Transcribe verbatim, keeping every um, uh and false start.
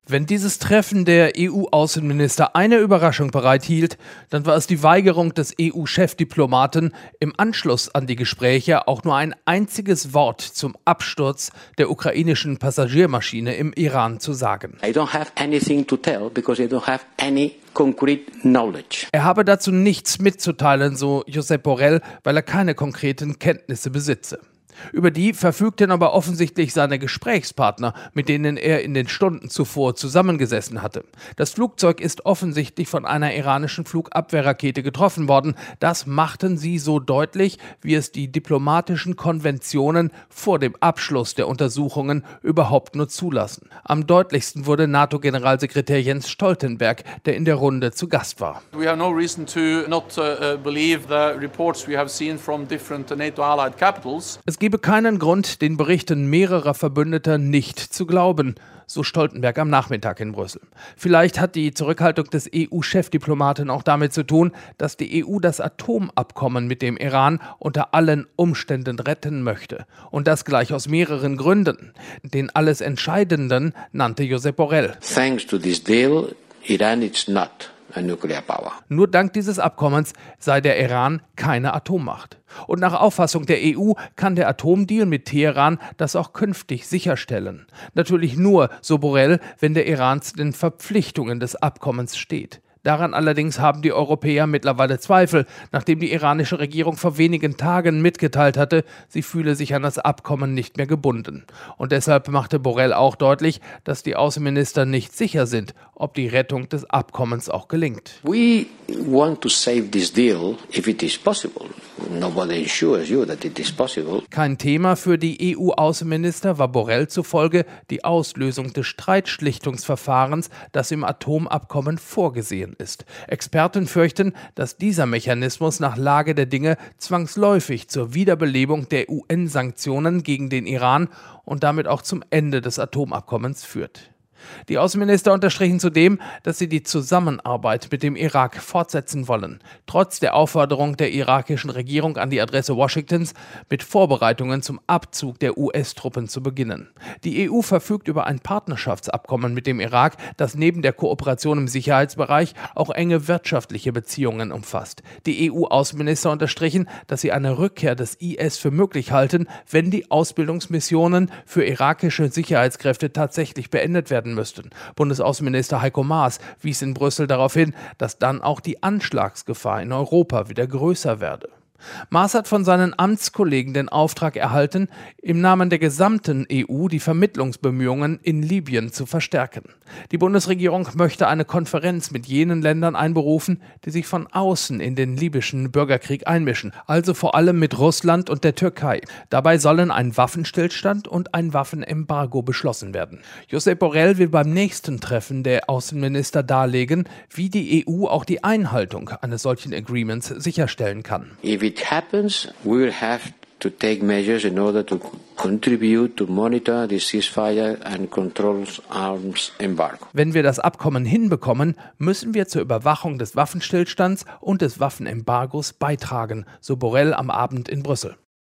Wenn dieses Treffen der E U-Außenminister eine Überraschung bereithielt, dann war es die Weigerung des E U-Chefdiplomaten, im Anschluss an die Gespräche auch nur ein einziges Wort zum Absturz der ukrainischen Passagiermaschine im Iran zu sagen. I don't have anything to tell because I don't have any concrete knowledge. Er habe dazu nichts mitzuteilen, so Josep Borrell, weil er keine konkreten Kenntnisse besitze. Über die verfügten aber offensichtlich seine Gesprächspartner, mit denen er in den Stunden zuvor zusammengesessen hatte. Das Flugzeug ist offensichtlich von einer iranischen Flugabwehrrakete getroffen worden. Das machten sie so deutlich, wie es die diplomatischen Konventionen vor dem Abschluss der Untersuchungen überhaupt nur zulassen. Am deutlichsten wurde NATO-Generalsekretär Jens Stoltenberg, der in der Runde zu Gast war. We have no reason to not uh, believe the reports we have seen from different NATO-allied capitals. Es gebe keinen Grund, den Berichten mehrerer Verbündeter nicht zu glauben, so Stoltenberg am Nachmittag in Brüssel. Vielleicht hat die Zurückhaltung des E U-Chefdiplomaten auch damit zu tun, dass die E U das Atomabkommen mit dem Iran unter allen Umständen retten möchte. Und das gleich aus mehreren Gründen. Den alles Entscheidenden nannte Josep Borrell. Thanks to this deal, Iran is not a nuclear power. Nur dank dieses Abkommens sei der Iran keine Atommacht. Und nach Auffassung der E U kann der Atomdeal mit Teheran das auch künftig sicherstellen. Natürlich nur, so Borrell, wenn der Iran zu den Verpflichtungen des Abkommens steht. Daran allerdings haben die Europäer mittlerweile Zweifel, nachdem die iranische Regierung vor wenigen Tagen mitgeteilt hatte, sie fühle sich an das Abkommen nicht mehr gebunden. Und deshalb machte Borrell auch deutlich, dass die Außenminister nicht sicher sind, ob die Rettung des Abkommens auch gelingt. We want to save this deal if it is possible. Nobody assures you that it is possible. Kein Thema für die E U-Außenminister war Borrell zufolge die Auslösung des Streitschlichtungsverfahrens, das im Atomabkommen vorgesehen ist. Experten fürchten, dass dieser Mechanismus nach Lage der Dinge zwangsläufig zur Wiederbelebung der U N-Sanktionen gegen den Iran und damit auch zum Ende des Atomabkommens führt. Die Außenminister unterstrichen zudem, dass sie die Zusammenarbeit mit dem Irak fortsetzen wollen, trotz der Aufforderung der irakischen Regierung an die Adresse Washingtons, mit Vorbereitungen zum Abzug der U S-Truppen zu beginnen. Die E U verfügt über ein Partnerschaftsabkommen mit dem Irak, das neben der Kooperation im Sicherheitsbereich auch enge wirtschaftliche Beziehungen umfasst. Die E U-Außenminister unterstrichen, dass sie eine Rückkehr des I S für möglich halten, wenn die Ausbildungsmissionen für irakische Sicherheitskräfte tatsächlich beendet werden müssten. Bundesaußenminister Heiko Maas wies in Brüssel darauf hin, dass dann auch die Anschlagsgefahr in Europa wieder größer werde. Maas hat von seinen Amtskollegen den Auftrag erhalten, im Namen der gesamten E U die Vermittlungsbemühungen in Libyen zu verstärken. Die Bundesregierung möchte eine Konferenz mit jenen Ländern einberufen, die sich von außen in den libyschen Bürgerkrieg einmischen, also vor allem mit Russland und der Türkei. Dabei sollen ein Waffenstillstand und ein Waffenembargo beschlossen werden. Josep Borrell will beim nächsten Treffen der Außenminister darlegen, wie die E U auch die Einhaltung eines solchen Agreements sicherstellen kann. If it happens, we will have to take measures in order to contribute to monitor the ceasefire and control arms embargo. Wenn wir das Abkommen hinbekommen, müssen wir zur Überwachung des Waffenstillstands und des Waffenembargos beitragen, so Borrell am Abend in Brüssel.